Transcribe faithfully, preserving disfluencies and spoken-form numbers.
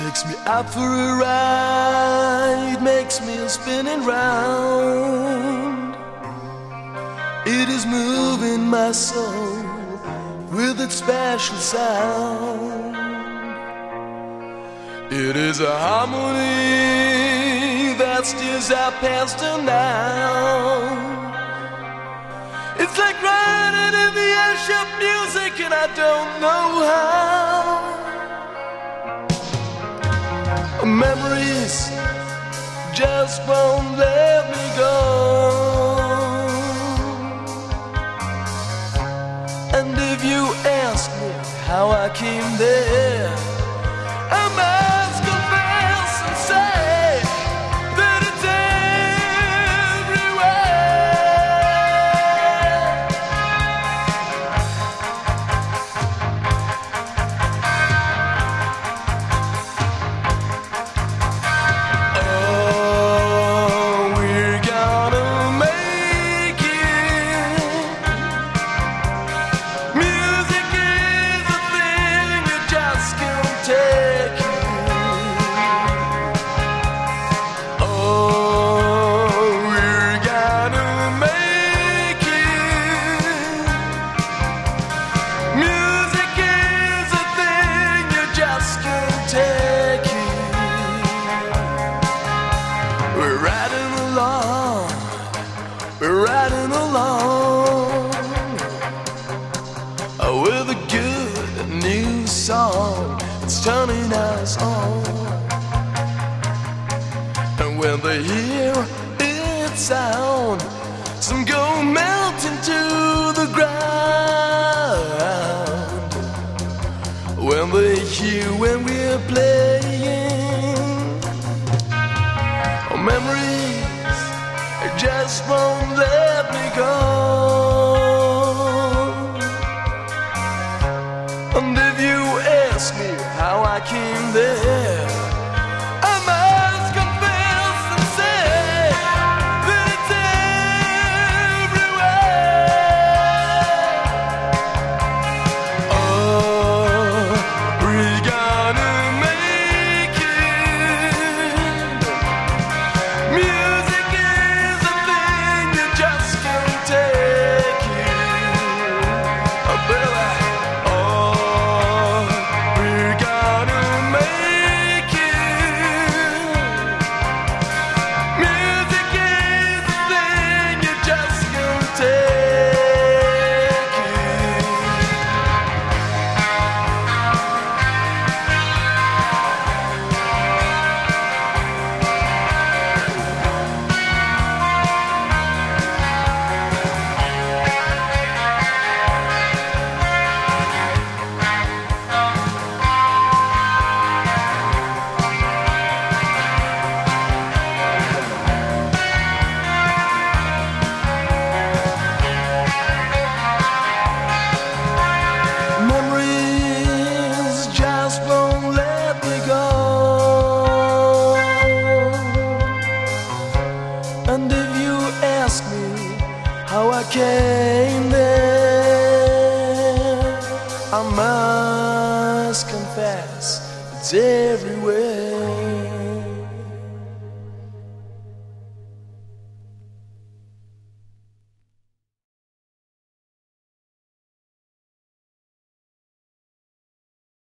Takes me out for a ride, makes me spinning round. It is moving my soul with its special sound. It is a harmony that steers our past and now. It's like riding in the airship music and I don't know how. Memories just won't let me go. And if you ask me how I came there, I must confess and say that it's we're riding along with a good new song. It's turning us on. And when they hear its sound, some go melting to the ground. When they hear when we're playing, oh, memories just won't let me go. And if you ask me how I came there, I must confess and say that it's everywhere. Oh, we're gonna make it. Music is a thing you just can't take it. Oh, baby. And if you ask me how I came there, I must confess it's every